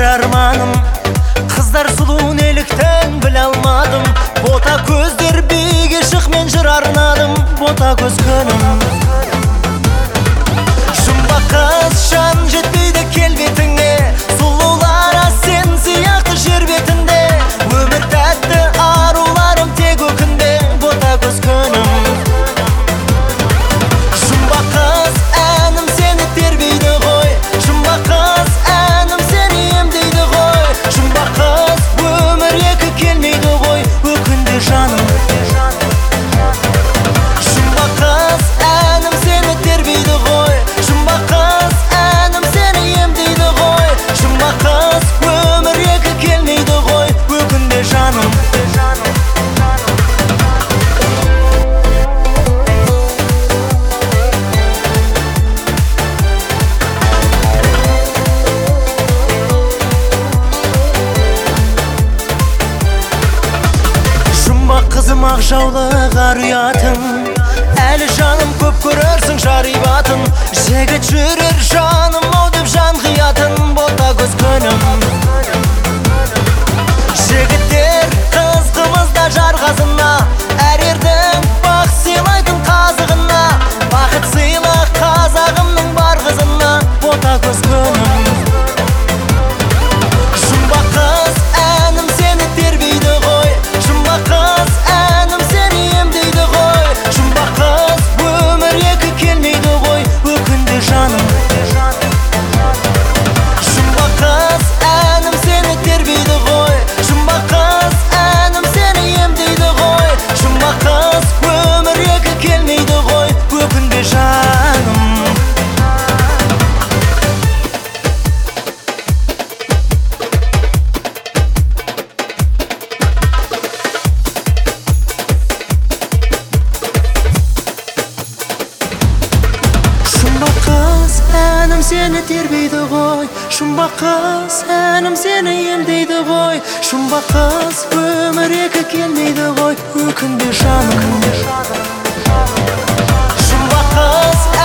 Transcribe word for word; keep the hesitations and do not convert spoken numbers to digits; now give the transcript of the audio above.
арманым, қыздар сұлу неліктен біле алмадым. Бота көздер биге шық, мен жыр арнадым. Бота көз күнім, жұмбақ қыз жан жетпейді келбетіңе. Сұлулар сен сияқты жер бетінде. Өмір тәтті, аруларым тек өкінбе. Бота көз күнім, жұмбақ қыз әнім сені тербейді ғой. Жұмбақ қыз әнім сені емдейді ғой. Жұмбақ қыз өмір екі келмейді ғой. Өкінбе жаным, жұмбақ қыз әнім сені тербейді ғой. Жұмбақ қыз әнім сені емдейді ғой. Жұмбақ қыз өмір екі келмейді ғой. Өкінбе жаным. Қызым ақ жаулы қар ұятын, әлі жаным көп көрерсің жарибатын. Жігіт жүрер жаным ау деп жан қиятын. Бота көз күнім, жігіттер қыз қымызда жарғазына. Әр ердің бақ сыйлайтын қазығына. Бақыт сыйла қазағымның бар қызына. Бота көз күнім, жұмбақ қыз әнім сені тербейді ғой. Жұмбақ қыз әнім сені емдейді ғой. Жұмбақ қыз өмір екі келмейді ғой. Өкінбе жаным, жұмбақ қыз әнім сені тербейді ғой. Жұмбақ қыз әнім сені емдейді ғой. Жұмбақ қыз өмір екі келмейді ғой. Өкінбе жаным. Жұмбақ қыз әнім сені тербейді ғой. Жұмбақ қыз әнім сені емдейді ғой. Жұмбақ қыз өмір екі келмейді ғой. Өкінбе жаным, жұмбақ қыз